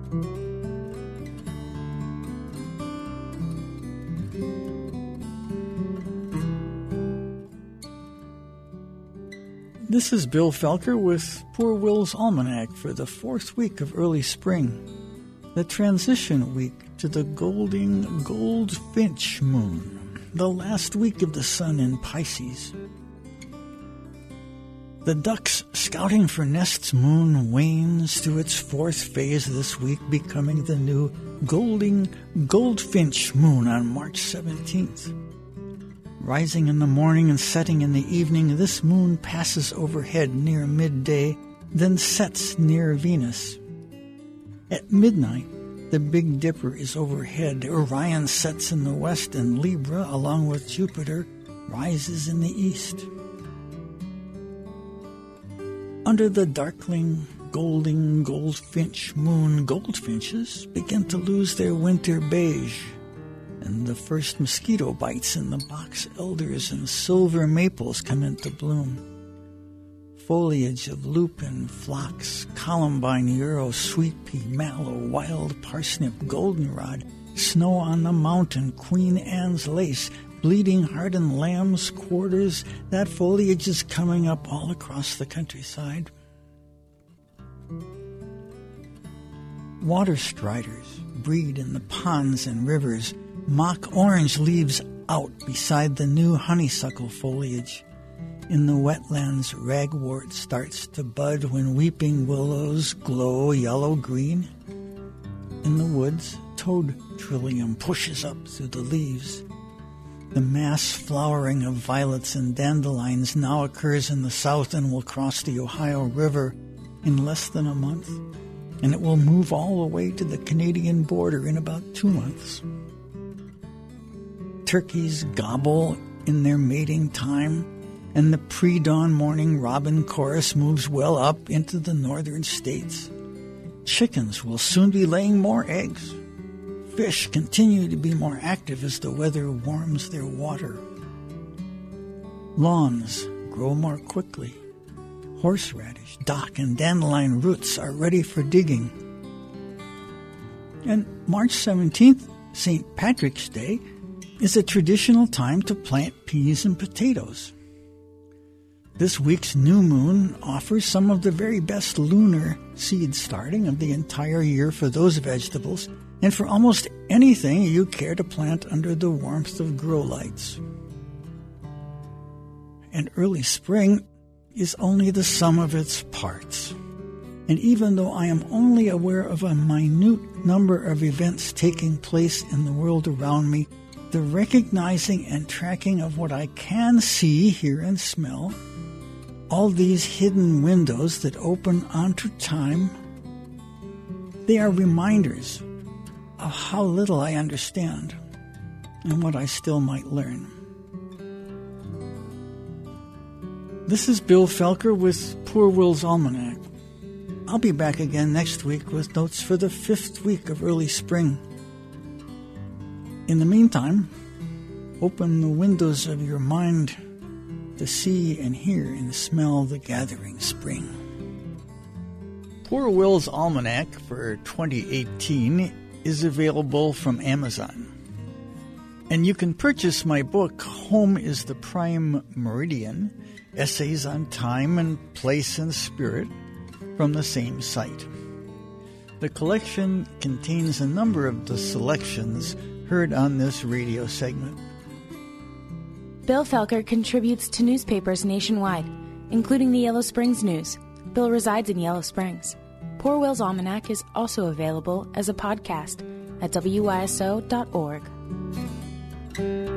This is Bill Felker with Poor Will's Almanac for the 4th week of early spring, the transition week to the Goldfinch moon, the last week of the sun in Pisces. The ducks scouting for Nest's moon wanes to its 4th phase this week, becoming the new Goldfinch moon on March 17th. Rising in the morning and setting in the evening, this moon passes overhead near midday, then sets near Venus. At midnight, the Big Dipper is overhead. Orion sets in the west, and Libra, along with Jupiter, rises in the east. Under the darkling, Goldfinch moon, goldfinches begin to lose their winter beige, and the first mosquito bites in the box elders and silver maples come into bloom. Foliage of lupin, phlox, columbine, euro, sweet pea, mallow, wild parsnip, goldenrod, snow on the mountain, Queen Anne's lace, bleeding heart and lamb's quarters, that foliage is coming up all across the countryside. Water striders breed in the ponds and rivers. Mock orange leaves out beside the new honeysuckle foliage. In the wetlands, ragwort starts to bud when weeping willows glow yellow-green. In the woods, toad trillium pushes up through the leaves. The mass flowering of violets and dandelions now occurs in the south and will cross the Ohio River in less than a month, and it will move all the way to the Canadian border in about 2 months. Turkeys gobble in their mating time, and the pre-dawn morning robin chorus moves well up into the northern states. Chickens will soon be laying more eggs. Fish continue to be more active as the weather warms their water. Lawns grow more quickly. Horseradish, dock, and dandelion roots are ready for digging. And March 17th, St. Patrick's Day, is a traditional time to plant peas and potatoes. This week's new moon offers some of the very best lunar seed starting of the entire year for those vegetables and for almost anything you care to plant under the warmth of grow lights. And early spring is only the sum of its parts. And even though I am only aware of a minute number of events taking place in the world around me, the recognizing and tracking of what I can see, hear, and smell, all these hidden windows that open onto time, they are reminders of how little I understand and what I still might learn. This is Bill Felker with Poor Will's Almanac. I'll be back again next week with notes for the 5th week of early spring. In the meantime, open the windows of your mind to see and hear and smell the gathering spring. Poor Will's Almanac for 2018 is available from Amazon. And you can purchase my book, Home is the Prime Meridian, Essays on Time and Place and Spirit, from the same site. The collection contains a number of the selections heard on this radio segment. Bill Felker contributes to newspapers nationwide, including the Yellow Springs News. Bill resides in Yellow Springs. Poor Will's Almanac is also available as a podcast at wyso.org.